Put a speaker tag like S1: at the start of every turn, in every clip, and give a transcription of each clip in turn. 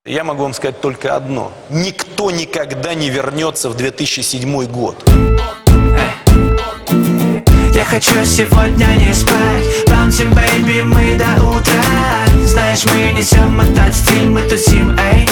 S1: Я могу вам сказать только одно. Никто никогда не вернется в 2007 год.
S2: Я хочу сегодня не спать. Bouncing, baby, мы до утра. Знаешь, мы несем этот стиль, мы тусим, эй.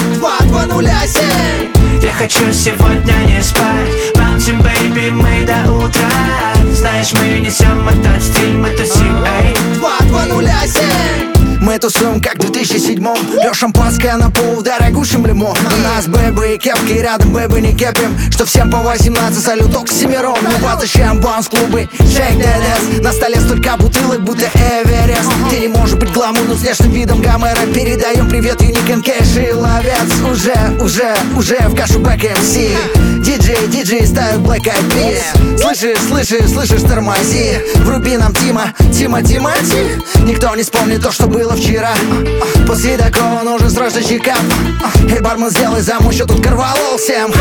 S3: 2-2-0-7.
S2: Я хочу сегодня не спать. Bouncing, baby, мы до утра. Знаешь, мы несем этот стиль, мы тусим, эй.
S3: 2-2-0-7. Мы тусуем как в 2007-м. Лёг шампанское на пол, дорогущим лимон. У нас бэбы и кепки, рядом бэбы не кепим. Что всем по 18, салюток к семером. Мы возвращаем баунс-клубы, shake that ass. На столе столько бутылок, будто Эверест. Ты не можешь быть гламурным с внешним видом Гомера. Передаем привет Юникен, Кэш и Ловец. Уже в кашу бэк МС. Диджей ставит Black Eyed Peas. Слышишь, тормози. Вруби нам Тимати. Никто не вспомнит то, что было вчера. После такого нужен срочно чекап. Эй, бармен, сделай замуж, тут корвалол всем.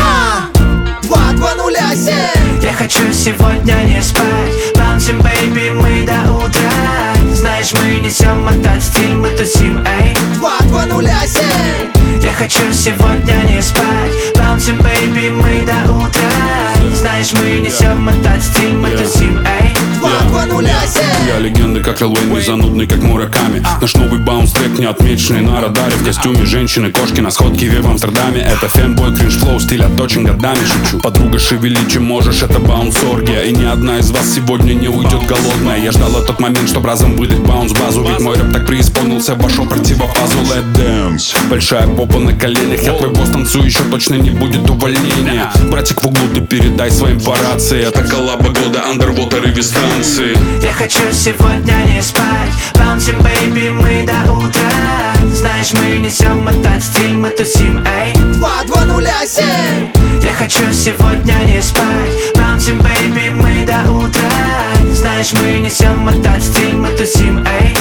S3: 2-2-0-7.
S2: Я хочу сегодня не спать. Bouncing, baby, мы до утра. Знаешь, мы несем этот стиль, мы тусим, эй.
S3: 2-2-0-7.
S2: Я хочу сегодня не спать. Bouncing, baby, мы до утра. Знаешь, мы несем этот стиль, мы тусим, эй.
S3: 2-2-0-7.
S4: Я легенда, как Лил Уэйн, занудный, как Мураками. Наш новый баунс-трек, не отмеченный на радаре. В костюме женщины, кошки на сходке в Амстердаме. Это фэнбой, кринж-флоу, стиль отточен годами, шучу. Подруга, шевели, чем можешь, это баунс-оргия. И ни одна из вас сегодня не уйдет голодная. Я ждал тот момент, чтоб разом выдать баунс-базу. Ведь мой рэп так преисполнился, вошел противофазу. Let dance. Большая попа на коленях. Я твой босс, танцую, еще точно не будет увольнения. Братик в углу, ты передай своим по рации. Это коллаба года, Underwater и Вистанции.
S2: Я хочу сегодня не спать. Bouncing, baby, мы до утра. Знаешь, мы несем этот стиль, мы тусим, эй.
S3: 2-2-0-7.
S2: Я хочу сегодня не спать. Bouncing, baby, мы до утра. Знаешь, мы несем этот стиль, мы тусим, эй.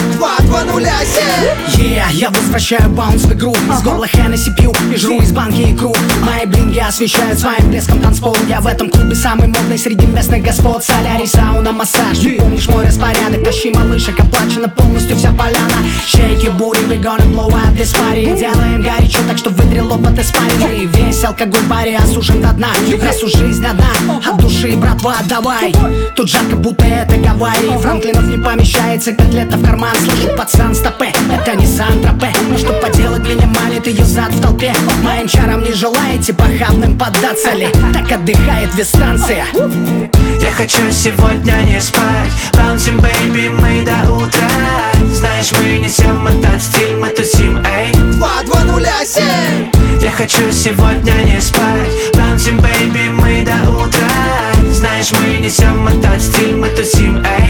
S3: 2-2-0-7.
S5: Я возвращаю баунс в игру. Из горла Хеннесси пью и жру из банки икру. Мои блинги освещают своим блеском танцпол. Я в этом клубе самый модный среди местных господ. Солярий, сауна, массаж. Ты помнишь мой распорядок? Тащи малышек, оплачена полностью вся поляна. Shake your booty, we gonna blow up this party. Делаем горячо, так что вытри лоб от испарины. Весь алкоголь в баре осушен до дна. Раз уж жизнь одна, от души, братва, давай. Тут жарко, будто это Гавайи. Франклинов не помещается, котлета в карман. Слышу, пацан, стопе, это не Сан-Тропе. Но что поделать, меня манит ее зад в толпе. Моим чарам не желаете похабным поддаться ли? Так отдыхает Вистанция.
S2: Я хочу сегодня не спать. Bouncing, baby, мы до утра. Знаешь, мы несем этот стиль, мы тусим, эй.
S3: 2-2-0-7.
S2: Я хочу сегодня не спать. Bouncing, baby, мы до утра. Знаешь, мы несем этот стиль, мы тусим, эй.